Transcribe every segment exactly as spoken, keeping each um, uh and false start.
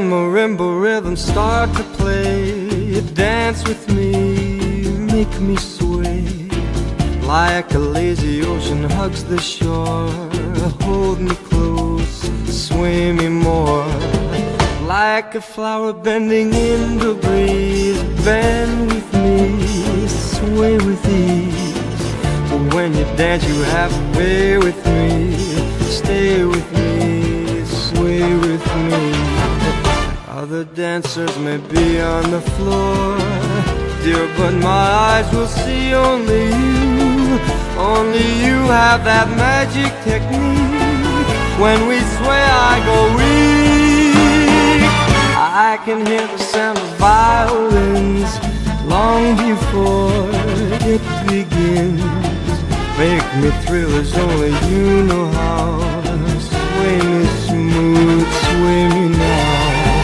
marimba rhythms start to play, dance with me, make me sway. Like a lazy ocean hugs the shore, hold me close, sway me more. Like a flower bending in the breeze, bend with me, sway with ease. When you dance you have a way with me, stay with me, sway with me. Other dancers may be on the floor, dear, but my eyes will see only you. Only you have that magic technique. When we sway I go weak. I can hear the sound of violins long before it begins. Make me thrill as only you know how. Sway me smooth, sway me now.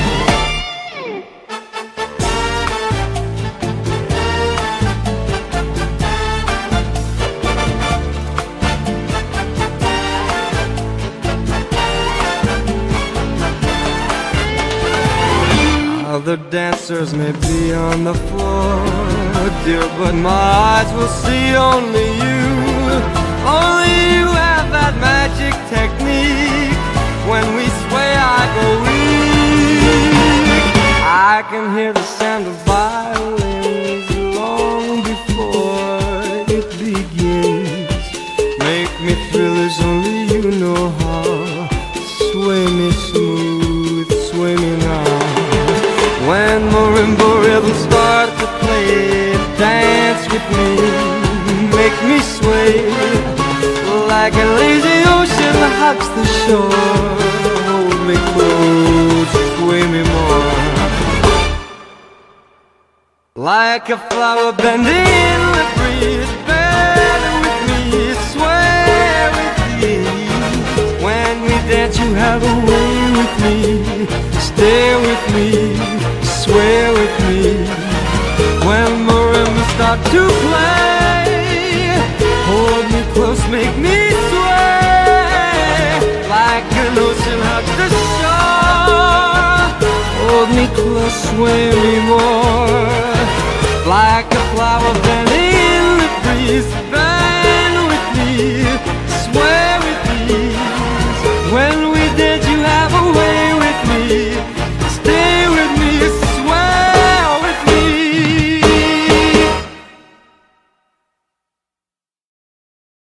Other dancers may be on the floor, dear, but my eyes will see only you. Only you have that magic technique. When we sway I go weak. I can hear the sound of violins long before it begins. Make me thrill as only you know how. Sway me smooth, sway me now. When marimba rhythms start to play, dance with me, make me sway. Like a lazy ocean hugs the shore, hold me close, sway me more. Like a flower bending in the breeze, bend with me, sway with ease. When we dance you have a way with me, stay with me, sway with me. When marimbas start to play, hold me close, make me sway. Like an ocean hugs the shore, hold me close, sway me more. Like a flower bending in the breeze,